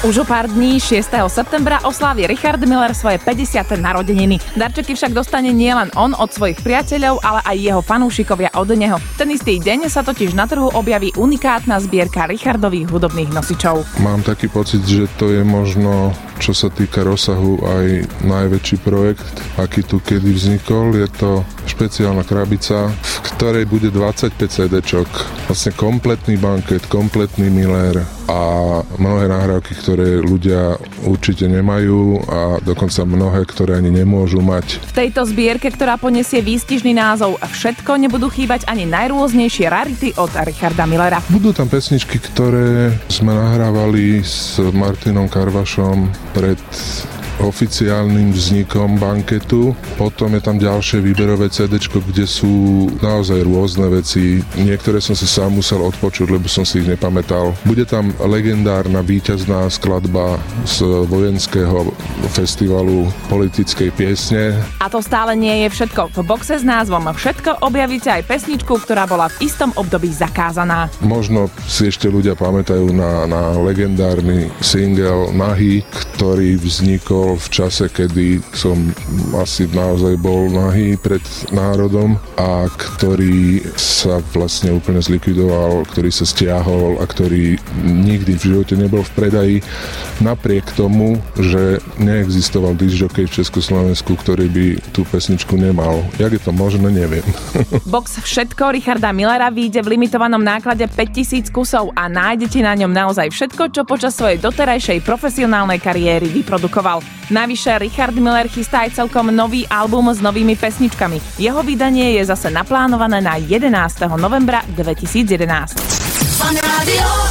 Už o pár dní, 6. septembra, oslávi Richard Miller svoje 50. narodeniny. Darčeky však dostane nielen on od svojich priateľov, ale aj jeho fanúšikovia od neho. Ten istý deň sa totiž na trhu objaví unikátna zbierka Richardových hudobných nosičov. Mám taký pocit, že to je možno, čo sa týka rozsahu, aj najväčší projekt, aký tu kedy vznikol. Je to špeciálna krabica, v ktorej bude 25 CD-čok. Vlastne kompletný banket, kompletný Miller a mnohé nahrávky, ktoré ľudia určite nemajú a dokonca mnohé, ktoré ani nemôžu mať. V tejto zbierke, ktorá poniesie výstižný názov Všetko, nebudú chýbať ani najrôznejšie rarity od Richarda Millera. Budú tam pesničky, ktoré sme nahrávali s Martinom Karvašom pred oficiálnym vznikom banketu. Potom je tam ďalšie výberové CD-čko, kde sú naozaj rôzne veci. Niektoré som si sám musel odpočuť, lebo som si ich nepamätal. Bude tam legendárna víťazná skladba z vojenského festivalu politickej piesne. A to stále nie je všetko. V boxe s názvom Všetko objavíte aj pesničku, ktorá bola v istom období zakázaná. Možno si ešte ľudia pamätajú na legendárny single Nahý, ktorý vznikol v čase, kedy som asi naozaj bol nahý pred národom a ktorý sa vlastne úplne zlikvidoval, ktorý sa stiahol a ktorý nikdy v živote nebol v predaji, napriek tomu, že neexistoval disc-jockey v Československu, ktorý by tú pesničku nemal. Jak je to možné, neviem. Box Všetko Richarda Millera vyjde v limitovanom náklade 5000 kusov a nájdete na ňom naozaj všetko, čo počas svojej doterajšej profesionálnej kariéry vyprodukoval. Navyše Richard Miller chystá aj celkom nový album s novými pesničkami. Jeho vydanie je zase naplánované na 11. novembra 2011.